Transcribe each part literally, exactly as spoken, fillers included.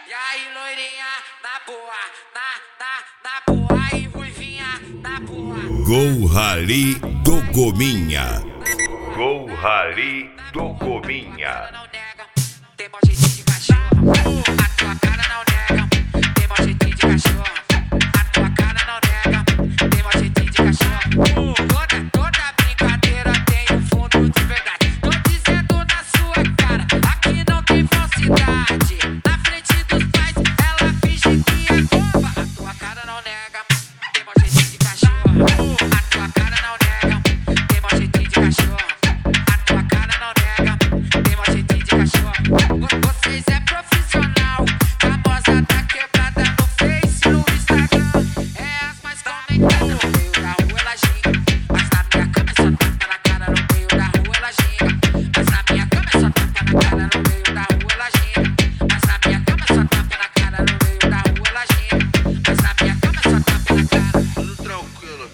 E aí, loirinha, na boa, na, na, na boa. E ruivinha, na boa. Gol Rally do Gominha. Gol Rally do Gominha. Tem bom jeitinho de cachorro, a tua cara não nega. Tem bom jeitinho de cachorro, a tua cara não nega. Tem bom jeitinho de cachorro. Toda, toda brincadeira tem um fundo de verdade. Tô dizendo na sua cara, aqui não tem falsidade. Na frente dos pais, ela finge que é boba. A tua cara não nega. Tem bom jeitinho de cachorro, a tua cara não nega. Tem bom jeitinho de cachorro, a tua cara não nega. Tem bom jeitinho de cachorro. Vocês é profissional, famosa tá quebrada no Face, no Instagram. É as mais comentadas no meio da rua, ela ginga. Mas na minha cama é só tapa na cara, no meio da rua ela ginga. Mas na minha cama é só tapa na cara, no meio da rua ela ginga. Mas na minha cama é só tapa na cara, no meio da rua ela ginga. Mas na minha cama é só tapa na cara. Tudo tranquilo.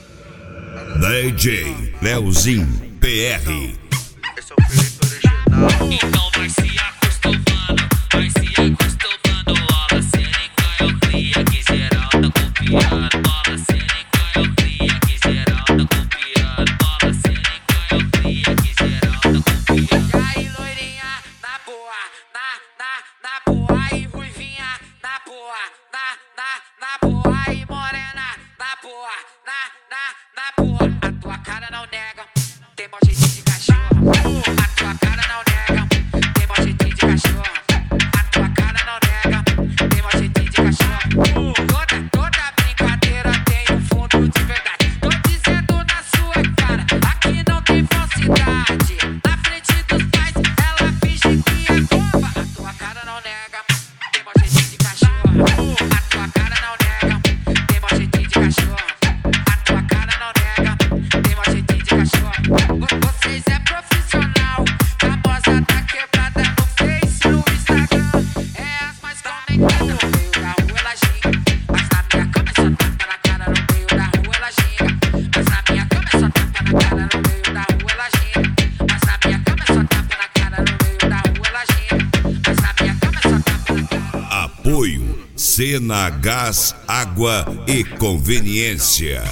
D J Leozinho P R. Esse é o Felipe original. Então vai se acostumando, vai se acostumando. Bola cênica eu cria, que geral tá copiando. Bola cênica eu cria, que geral tá copiando. Bola cênica eu cria, que geral tá copiando. E aí, loirinha, na boa, na, na, na boa. E ruivinha, na boa, na, na, na boa. E morena, na boa, na, na, na boa. A tua cara não nega, tem bom jeitinho de cachorro. A tua cara não nega, tem bom jeitinho de cachorro. A tua cara não nega, tem bom jeitinho de cachorro. Toda, toda brincadeira tem um fundo de verdade. Tô dizendo na sua cara, aqui não tem falsidade. Na frente dos pais, ela finge que é boba. A tua cara não nega, tem bom jeitinho de cachorro. A tua cara não nega, tem bom jeitinho de cachorro. A tua cara não nega, tem bom jeitinho de cachorro. Vocês é profissional, famosa tá quebrada no Face, no Instagram. É as mais comentadas no meio da rua ela ginga. Mas na minha cama é só tapa na cara, no meio da rua ela ginga. Mas na minha cama é só tapa na cara, no meio da rua ela ginga. Mas na minha cama é só tapa na cara, no meio da rua ela ginga. Mas na minha cama é só tapa na cara. Apoio Sena Gás, Água e Conveniência.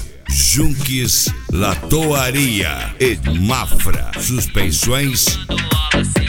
Junques, Latoaria e Mafra. Suspensões Bola